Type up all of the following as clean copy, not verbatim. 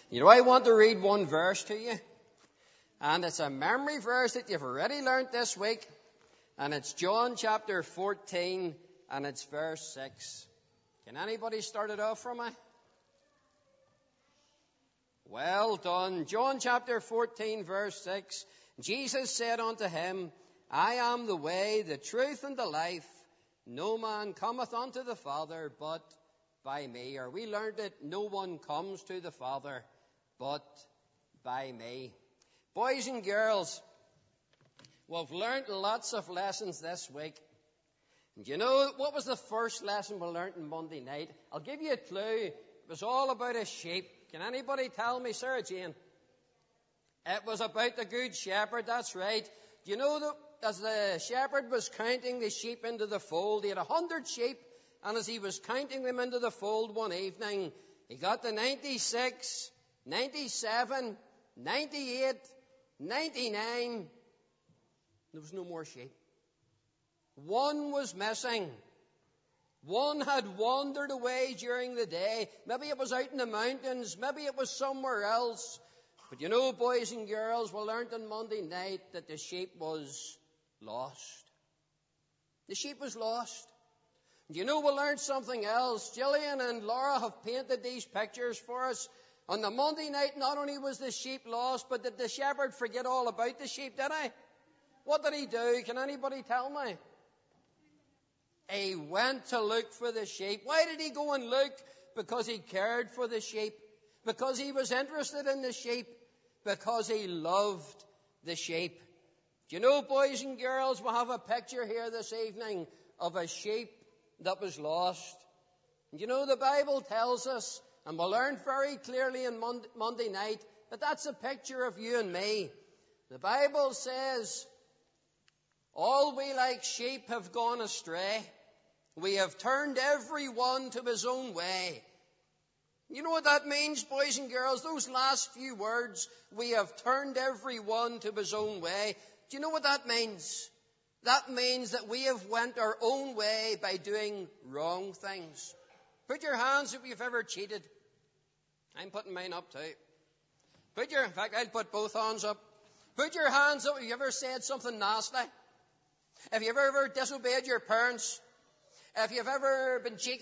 You know, I want to read one verse to you, and it's a memory verse that you've already learnt this week, and it's John chapter 14, and it's verse 6. Can anybody start it off for me? Well done. John chapter 14, verse 6. Jesus said unto him, I am the way, the truth, and the life. No man cometh unto the Father but by me. Or we learned it, no one comes to the Father but by me. Boys and girls, we've learned lots of lessons this week. And you know, what was the first lesson we learned on Monday night? I'll give you a clue. It was all about a sheep. Can anybody tell me, Sarah Jane? It was about the Good Shepherd, that's right. Do you know that as the shepherd was counting the sheep into the fold, he had 100 sheep, and as he was counting them into the fold one evening, he got to 96, 97, 98, 99. There was no more sheep. One was missing. One had wandered away during the day. Maybe it was out in the mountains. Maybe it was somewhere else. But you know, boys and girls, we learned on Monday night that the sheep was lost. The sheep was lost. You know, we learned something else. Gillian and Laura have painted these pictures for us. On the Monday night, not only was the sheep lost, but did the shepherd forget all about the sheep, did he? What did he do? Can anybody tell me? He went to look for the sheep. Why did he go and look? Because he cared for the sheep. Because he was interested in the sheep. Because he loved the sheep. Do you know, boys and girls, we have a picture here this evening of a sheep that was lost. And you know, the Bible tells us, and we learned very clearly on Monday night, that that's a picture of you and me. The Bible says, all we like sheep have gone astray. We have turned every one to his own way. You know what that means, boys and girls? Those last few words, we have turned every one to his own way. Do you know what that means? That means that we have went our own way by doing wrong things. Put your hands up if you've ever cheated. I'm putting mine up too. In fact, I'll put both hands up. Put your hands up if you ever said something nasty. If you've ever disobeyed your parents. If you've ever been cheeky.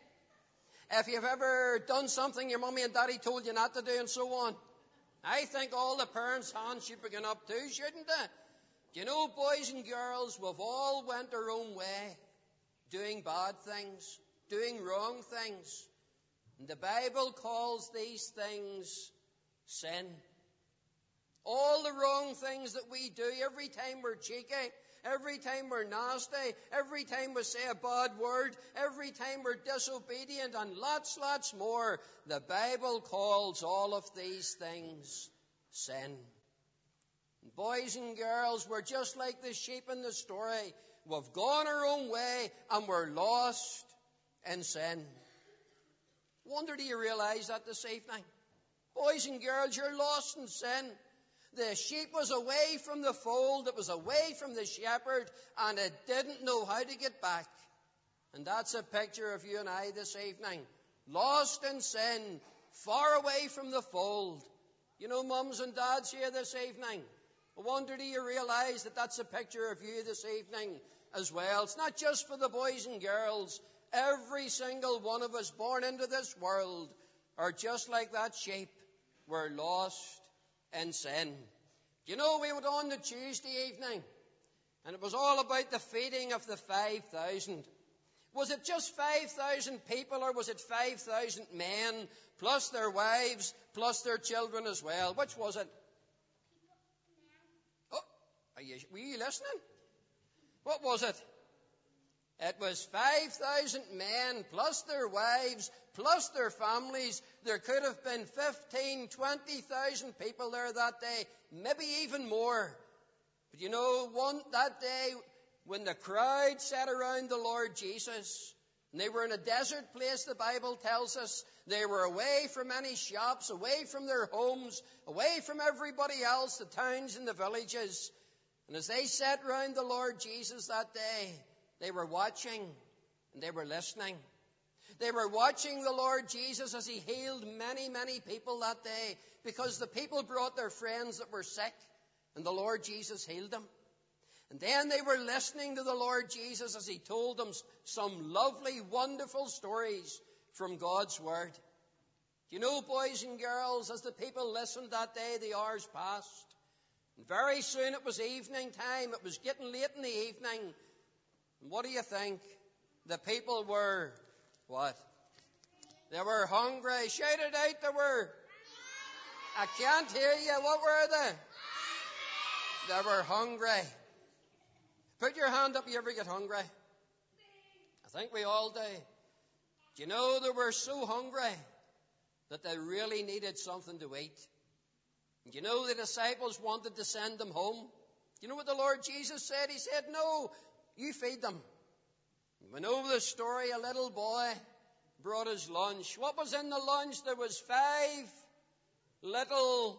If you've ever done something your mummy and daddy told you not to do and so on. I think all the parents' hands should be going up too, shouldn't they? Do you know, boys and girls, we've all went our own way. Doing bad things. Doing wrong things. And the Bible calls these things sin. All the wrong things that we do, every time we're cheeky, every time we're nasty, every time we say a bad word, every time we're disobedient, and lots more, the Bible calls all of these things sin. Boys and girls, we're just like the sheep in the story. We've gone our own way and we're lost in sin. Wonder, do you realize that this evening? Boys and girls, you're lost in sin. The sheep was away from the fold, it was away from the shepherd, and it didn't know how to get back. And that's a picture of you and I this evening. Lost in sin, far away from the fold. You know, mums and dads here this evening, I wonder, do you realize that that's a picture of you this evening as well? It's not just for the boys and girls. Every single one of us born into this world are just like that sheep. We're lost in sin. You know, we went on to Tuesday evening, and it was all about the feeding of the 5,000. Was it just 5,000 people, or was it 5,000 men, plus their wives, plus their children as well? Which was it? Oh, were you listening? What was it? It was 5,000 men, plus their wives, plus their families. There could have been 15,000, 20,000 people there that day, maybe even more. But you know, that day, when the crowd sat around the Lord Jesus, and they were in a desert place, the Bible tells us, they were away from any shops, away from their homes, away from everybody else, the towns and the villages. And as they sat around the Lord Jesus that day, they were watching and they were listening. They were watching the Lord Jesus as he healed many, many people that day, because the people brought their friends that were sick, and the Lord Jesus healed them. And then they were listening to the Lord Jesus as he told them some lovely, wonderful stories from God's Word. Do you know, boys and girls, as the people listened that day, the hours passed. And very soon it was evening time. It was getting late in the evening. And what do you think? The people were, what? They were hungry. Shout it out, they were. I can't hear you. What were they? They were hungry. Put your hand up if you ever get hungry. I think we all do. Do you know, they were so hungry that they really needed something to eat. And you know, the disciples wanted to send them home. You know what the Lord Jesus said? He said, no, you feed them. We know the story. A little boy brought his lunch. What was in the lunch? There was 5 little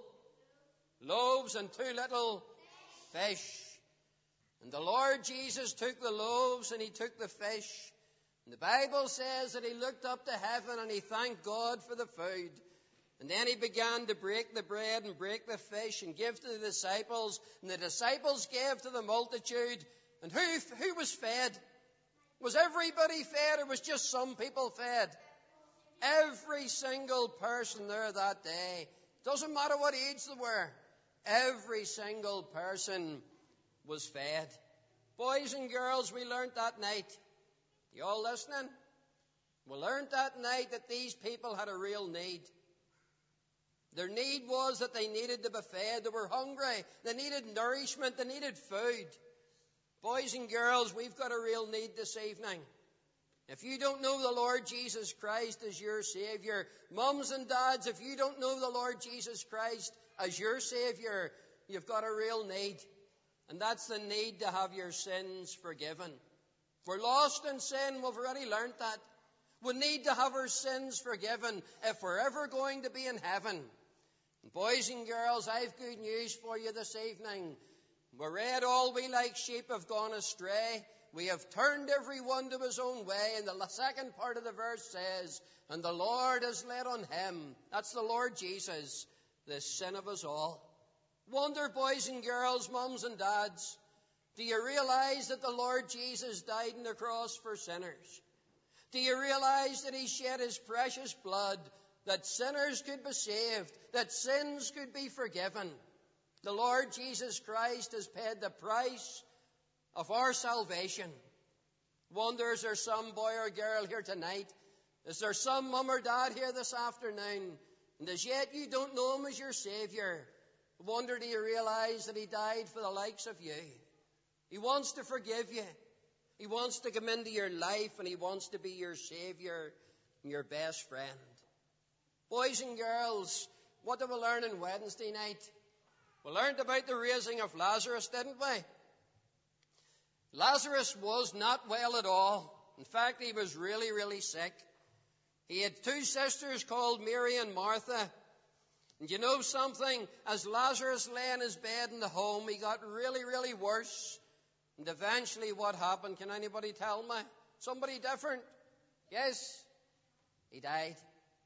loaves and 2 little fish. And the Lord Jesus took the loaves and he took the fish. And the Bible says that he looked up to heaven and he thanked God for the food. And then he began to break the bread and break the fish and give to the disciples. And the disciples gave to the multitude. And who was fed? Was everybody fed, or was just some people fed? Every single person there that day. Doesn't matter what age they were. Every single person was fed. Boys and girls, we learned that night. You all listening? We learned that night that these people had a real need. Their need was that they needed to be fed. They were hungry. They needed nourishment. They needed food. Boys and girls, we've got a real need this evening. If you don't know the Lord Jesus Christ as your Savior, mums and dads, if you don't know the Lord Jesus Christ as your Savior, you've got a real need. And that's the need to have your sins forgiven. We're lost in sin. We've already learned that. We need to have our sins forgiven if we're ever going to be in heaven. And boys and girls, I've good news for you this evening. We read, all we like sheep have gone astray. We have turned every one to his own way. And the second part of the verse says, and the Lord has laid on him, that's the Lord Jesus, the sin of us all. Wonder, boys and girls, mums and dads, do you realize that the Lord Jesus died on the cross for sinners? Do you realize that he shed his precious blood that sinners could be saved, that sins could be forgiven? The Lord Jesus Christ has paid the price of our salvation. Wonder, is there some boy or girl here tonight? Is there some mum or dad here this afternoon? And as yet you don't know him as your Savior. Wonder, do you realize that he died for the likes of you? He wants to forgive you. He wants to come into your life, and he wants to be your Savior and your best friend. Boys and girls, what did we learn on Wednesday night? We learned about the raising of Lazarus, didn't we? Lazarus was not well at all. In fact, he was really, really sick. He had 2 sisters called Mary and Martha. And you know something? As Lazarus lay in his bed in the home, he got really, really worse. And eventually what happened? Can anybody tell me? Somebody different? Yes? He died.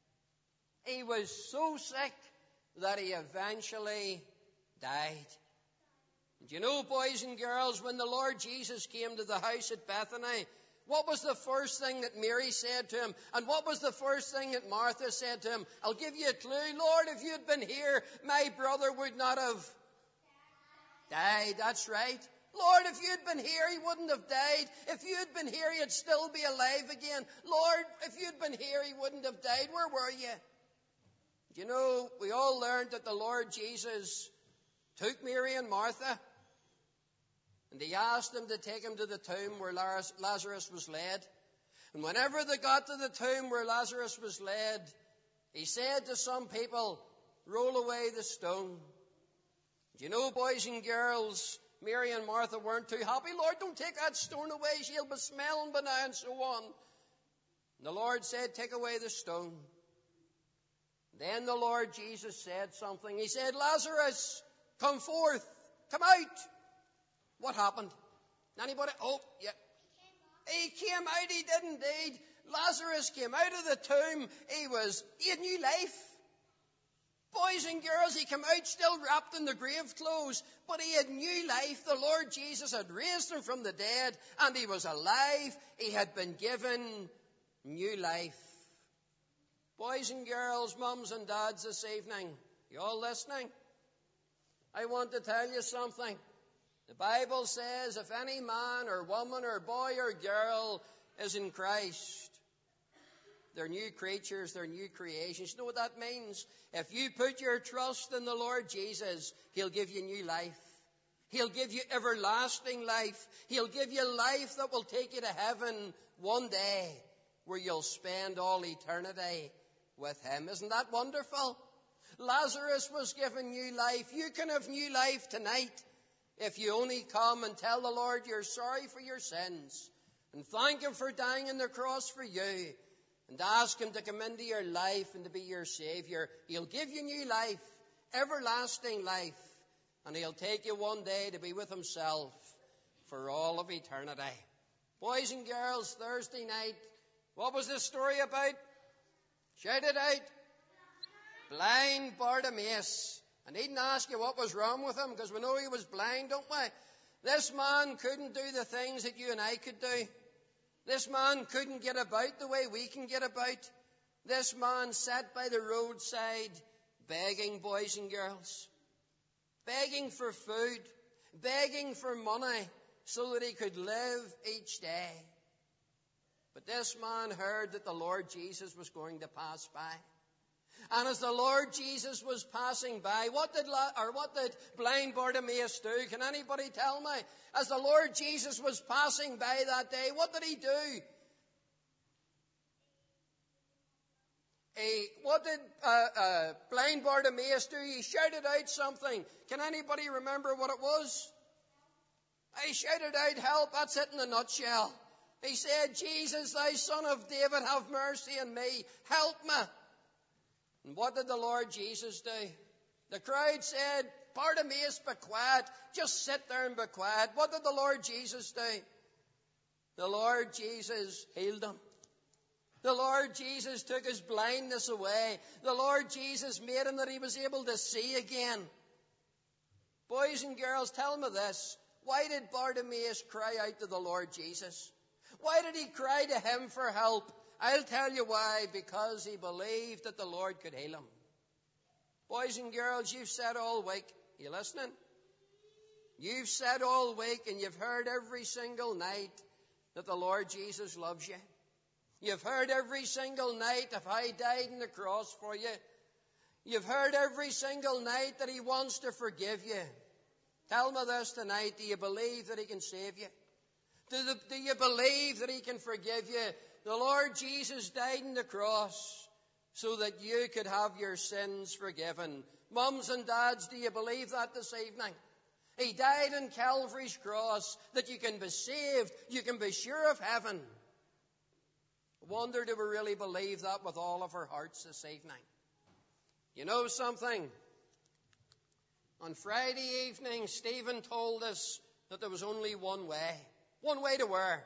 He was so sick that he eventually died. And you know, boys and girls, when the Lord Jesus came to the house at Bethany, what was the first thing that Mary said to him? And what was the first thing that Martha said to him? I'll give you a clue. Lord, if you had been here, my brother would not have died. That's right. Lord, if you had been here, he wouldn't have died. If you had been here, he'd still be alive again. Lord, if you'd been here, he wouldn't have died. Where were you? You know, we all learned that the Lord Jesus took Mary and Martha, and he asked them to take him to the tomb where Lazarus was laid. And whenever they got to the tomb where Lazarus was laid, he said to some people, roll away the stone. You know, boys and girls, Mary and Martha weren't too happy. Lord, don't take that stone away. She'll be smelling by now, and so on. And the Lord said, take away the stone. Then the Lord Jesus said something. He said, Lazarus, come forth. Come out. What happened? Anybody? Oh, yeah. He came out. He did indeed. Lazarus came out of the tomb. He had new life. Boys and girls, he came out still wrapped in the grave clothes, but he had new life. The Lord Jesus had raised him from the dead, and he was alive. He had been given new life. Boys and girls, mums and dads this evening, you all listening? I want to tell you something. The Bible says if any man or woman or boy or girl is in Christ, they're new creatures, they're new creations. You know what that means? If you put your trust in the Lord Jesus, He'll give you new life. He'll give you everlasting life. He'll give you life that will take you to heaven one day, where you'll spend all eternity with Him. Isn't that wonderful? Lazarus was given new life. You can have new life tonight if you only come and tell the Lord you're sorry for your sins and thank Him for dying on the cross for you, and ask Him to come into your life and to be your Savior. He'll give you new life, everlasting life, and He'll take you one day to be with Himself for all of eternity. Boys and girls, Thursday night, what was this story about? Shout it out. Blind Bartimaeus. I needn't ask you what was wrong with him, because we know he was blind, don't we? This man couldn't do the things that you and I could do. This man couldn't get about the way we can get about. This man sat by the roadside begging, boys and girls. Begging for food. Begging for money so that he could live each day. But this man heard that the Lord Jesus was going to pass by. And as the Lord Jesus was passing by, what did blind Bartimaeus do? Can anybody tell me? As the Lord Jesus was passing by that day, what did he do? What did blind Bartimaeus do? He shouted out something. Can anybody remember what it was? He shouted out, help. That's it in a nutshell. He said, Jesus, thou son of David, have mercy on me. Help me. And what did the Lord Jesus do? The crowd said, Bartimaeus, be quiet. Just sit there and be quiet. What did the Lord Jesus do? The Lord Jesus healed him. The Lord Jesus took his blindness away. The Lord Jesus made him that he was able to see again. Boys and girls, tell me this. Why did Bartimaeus cry out to the Lord Jesus? Why did he cry to him for help? I'll tell you why. Because he believed that the Lord could heal him. Boys and girls, you've said all week. Are you listening? You've said all week and you've heard every single night that the Lord Jesus loves you. You've heard every single night of how He died on the cross for you. You've heard every single night that He wants to forgive you. Tell me this tonight. Do you believe that He can save you? Do you believe that He can forgive you? The Lord Jesus died on the cross so that you could have your sins forgiven. Mums and dads, do you believe that this evening? He died on Calvary's cross that you can be saved, you can be sure of heaven. I wonder, do we really believe that with all of our hearts this evening? You know something? On Friday evening, Stephen told us that there was only one way to where?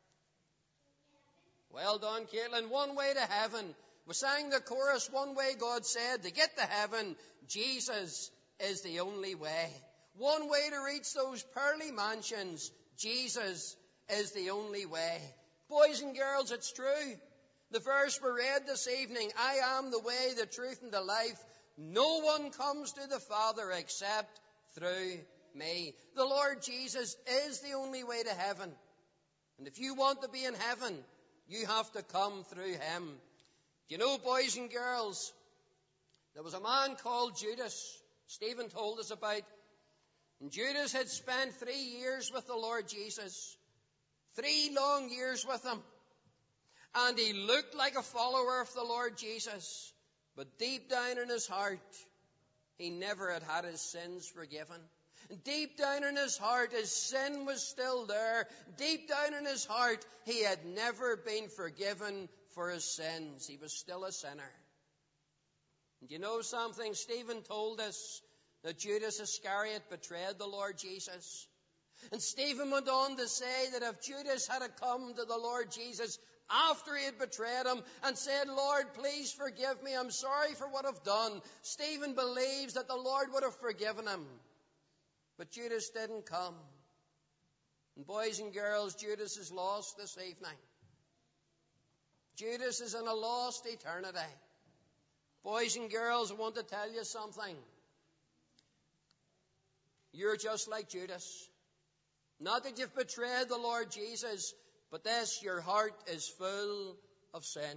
Well done, Caitlin. One way to heaven. We sang the chorus, one way, God said, to get to heaven, Jesus is the only way. One way to reach those pearly mansions, Jesus is the only way. Boys and girls, it's true. The verse we read this evening, I am the way, the truth, and the life. No one comes to the Father except through me. The Lord Jesus is the only way to heaven. And if you want to be in heaven, you have to come through Him. Do you know, boys and girls, there was a man called Judas, Stephen told us about. And Judas had spent 3 years with the Lord Jesus. 3 long years with Him. And he looked like a follower of the Lord Jesus. But deep down in his heart, he never had his sins forgiven. Deep down in his heart, his sin was still there. Deep down in his heart, he had never been forgiven for his sins. He was still a sinner. And you know something? Stephen told us that Judas Iscariot betrayed the Lord Jesus. And Stephen went on to say that if Judas had come to the Lord Jesus after he had betrayed him and said, Lord, please forgive me. I'm sorry for what I've done. Stephen believes that the Lord would have forgiven him. But Judas didn't come. And boys and girls, Judas is lost this evening. Judas is in a lost eternity. Boys and girls, I want to tell you something. You're just like Judas. Not that you've betrayed the Lord Jesus, but this, your heart is full of sin.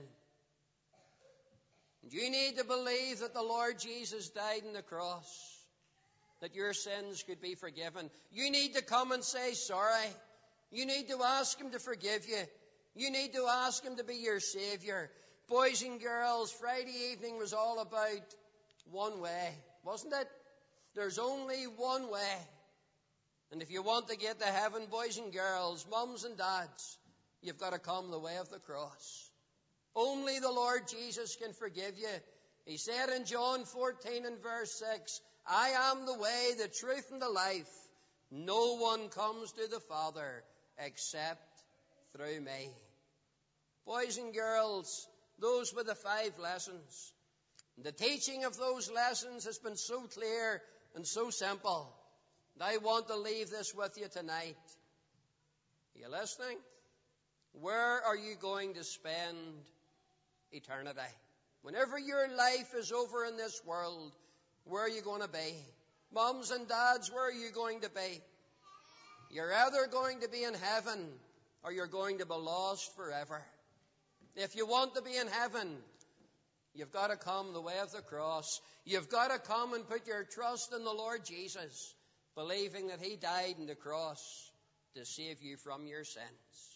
And you need to believe that the Lord Jesus died on the cross, that your sins could be forgiven. You need to come and say sorry. You need to ask him to forgive you. You need to ask him to be your Savior. Boys and girls, Friday evening was all about one way, wasn't it? There's only one way. And if you want to get to heaven, boys and girls, mums and dads, you've got to come the way of the cross. Only the Lord Jesus can forgive you. He said in John 14 and verse 6, I am the way, the truth, and the life. No one comes to the Father except through me. Boys and girls, those were the 5 lessons. The teaching of those lessons has been so clear and so simple. And I want to leave this with you tonight. Are you listening? Where are you going to spend eternity? Whenever your life is over in this world, where are you going to be? Mums and dads, where are you going to be? You're either going to be in heaven or you're going to be lost forever. If you want to be in heaven, you've got to come the way of the cross. You've got to come and put your trust in the Lord Jesus, believing that he died on the cross to save you from your sins.